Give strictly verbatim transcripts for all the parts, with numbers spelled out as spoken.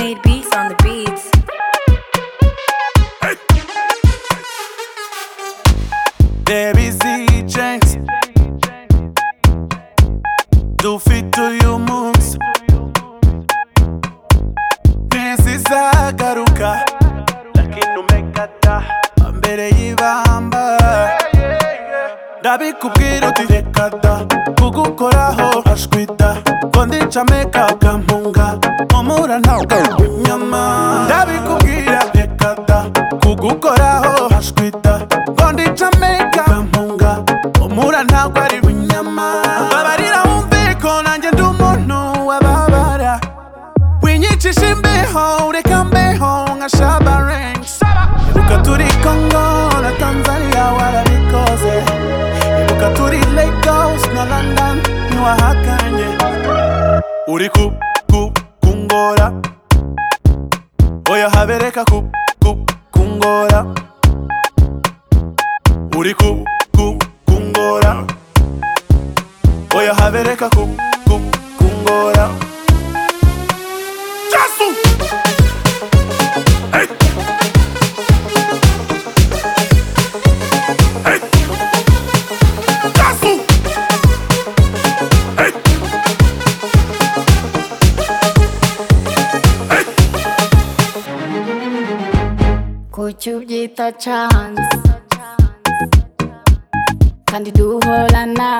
Made beats on the beats. Baby Z Jenks, dufite uyu munsi ntizizagaruka, lakini umekata mbere y'ibamba. Ndabikubwira uti reka da kugukoraho ashwita, ngo ndicameka kampunga umura ntabwo inyama. Ndabikubwira reka da kugukoraho ashwita, ngo ndicameka kampunga umura ntabwo ari inyama. Babarira wumve ko nanjye ndi umuntu wababara, winyicisha imbeho reka mbeho nka Shabaranks. Ibuka turi Congo na Tanzania warabikoze, ibuka turi Lagos na London ntiwahakanye. Uri ku ku kungora, oya habereka ku ku kungora. Uri ku ku kungora, oya habereka ku ku kungora. Jasu! Hey! Hey! Jasu! Hey! Hey! Kuki ubyita chance kandi duhorana,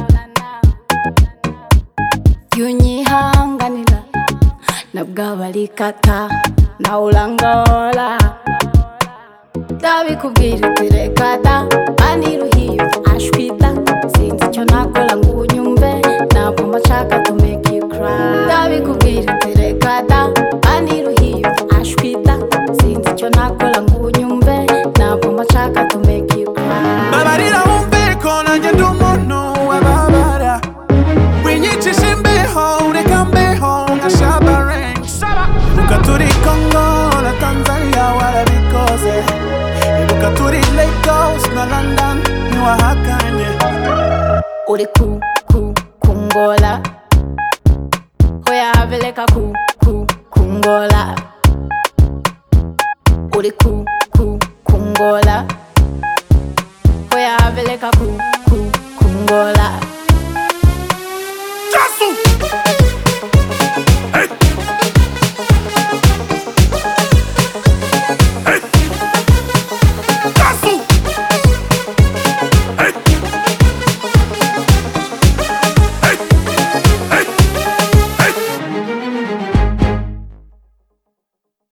yunyihanganira nabwo abarikata nawe urangola. Ndabikubwira uti reka da kandi ruhiye ashwita, sinzi icyo nakora ngo unyumve, ntabwo mba nshaka to make you cry. Ndabikubwira uti reka da kandi ruhiye ashwita, sinzi icyo nakora ngo unyumve, ntabwo mba nshaka to make you cry. Babarira wumve ko nanjye ndi umuntu wababara, winyicisha imbeho reka mbeho nka Shabaranks. Ibuka turi Congo na Tanzania warabikoze, ibuka turi Lagos na London ntiwahakanye. Uri ku ku kungola, oya habereka ku ku kungola. Uri ku